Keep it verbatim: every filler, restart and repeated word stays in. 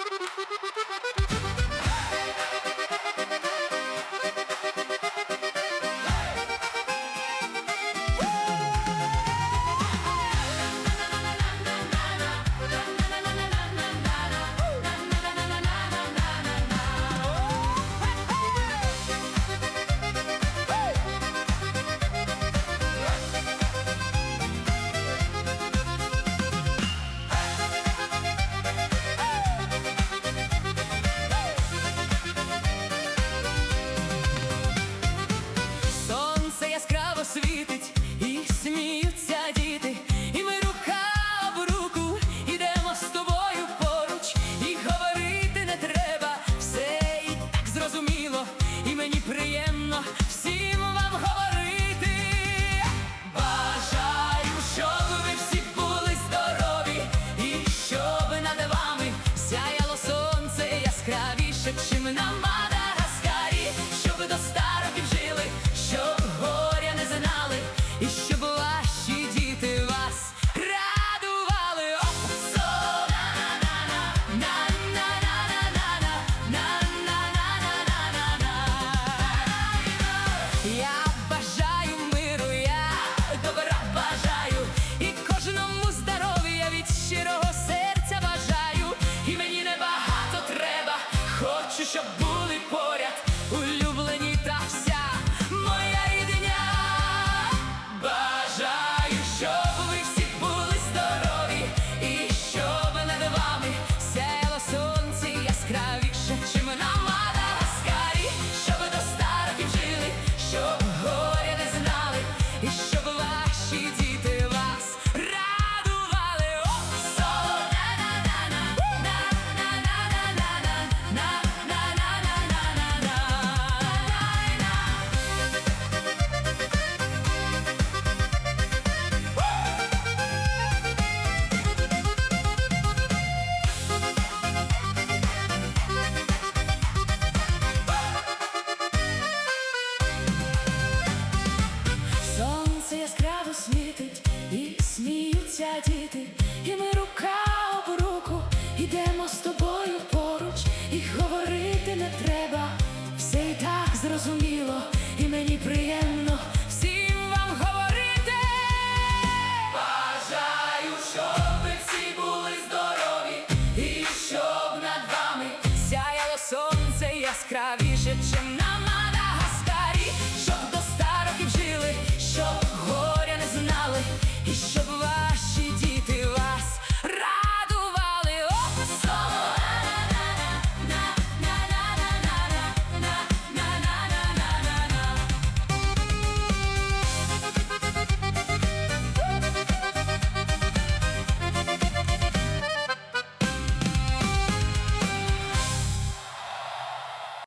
Яскраво світить, і сміються діти, і ми рука об руку ідемо з тобою поруч, і говорити не треба, все і так зрозуміло, і мені приємно всім вам говорити. Бажаю, щоб ви всі були здорові, і щоб над вами сяяло сонце яскравіше, чим на Мадагаскарі, щоб до ста років жили, щоб і щоб ваші діти вас радували. Я бажаю миру, я добра бажаю, і кожному здоров'я від щирого серця бажаю. І мені небагато треба, хочу, щоб були поряд улюблені та вся моя рідня. Бажаю, щоб ви всі були здорові, і щоб над вами сяяло сонце яскравіше, чим на Мадагаскарі, щоб до ста років жили, щоб горя не знали, і щоб ваші діти вас радували. О, соло, на-на-на-на, на-на-на-на-на, на-на-на-на-на-на. Сонце яскраво світить, і сміються діти, і ми рука об руку ідемо з тобою поруч, і говорити не треба, все і так зрозуміло, і мені приємно всім вам говорити. Бажаю, щоб ви всі були здорові, і щоб над вами сяяло сонце яскравіше, чим